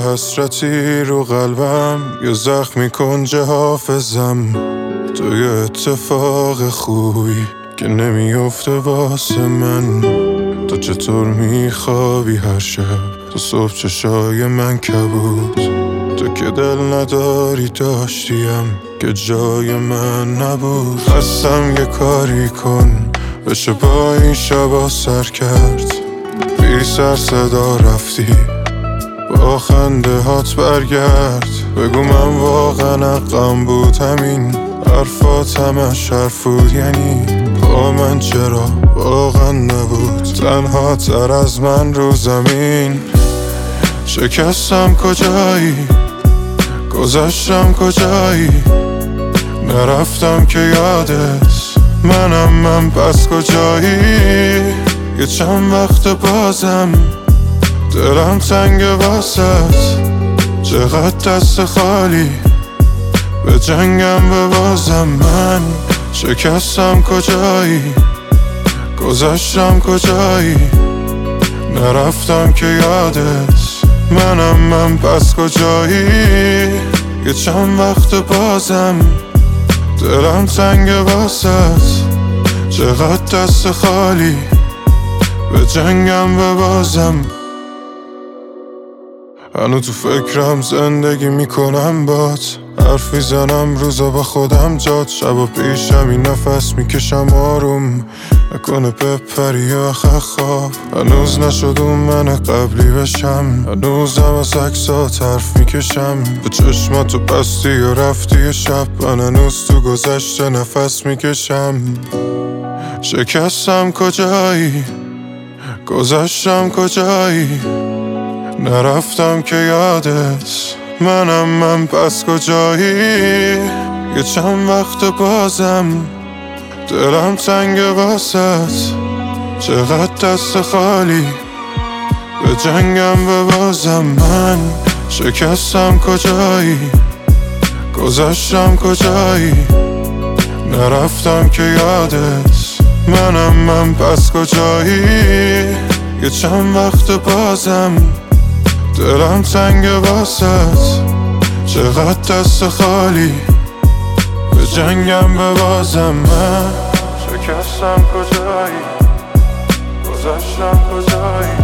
حسرتی رو قلبم، یه زخمی کنج حافظم. تو یه اتفاق خوبی که نمیفته واسه من. تو چطور میخوابی هر شب؟ تو صبح چشای من کبود. تو که دل نداری داشتیم که جای من نبود. خستم یه کاری کن بشه با این شبا سر کرد. بی سر صدا رفتی با خنده هات برگرد. بگو من واقعا حقم بود همین حرفات همش حرف بود؟ یعنی با من چرا واقعا نبود تنها تر از من رو زمین؟ شکستم کجایی؟ گذشتم کجایی؟ نرفتم که یادت منم من پس کجایی؟ یه چند وقت بازم دلم تنگ واسط، چقدر دست خالی به جنگم ببازم. من شکستم کجایی؟ گذشتم کجایی؟ نرفتم که یادت منم من پس کجایی؟ یه چند وقت بازم دلم تنگ واسط، چقدر دست خالی به جنگم ببازم. هنو تو فکرم زندگی میکنم بات، حرف میزنم روزا با خودم جات. شبا پیشم این نفس میکشم آروم نکنه بپری آخه خواب. هنوز نشد اون من قبلی بشم، هنوزم از عکسات حرف میکشم. به چشماتو بستی و رفتی شب، من هنوز تو گذشته نفس میکشم. شکستم کجایی؟ گذشتم کجایی؟ نرفتم که یادت منم من پس کجایی؟ یه چند وقت بازم دلم تنگ واسط، چقدر دست خالی به جنگم ببازم. من شکستم کجایی؟ گذشتم کجایی؟ نرفتم که یادت منم من پس کجایی؟ یه چند وقت بازم دلم تنگ واسط، چقدر دست خالی به جنگم ببازم. من شکستم کجایی؟ گذشتم کجایی؟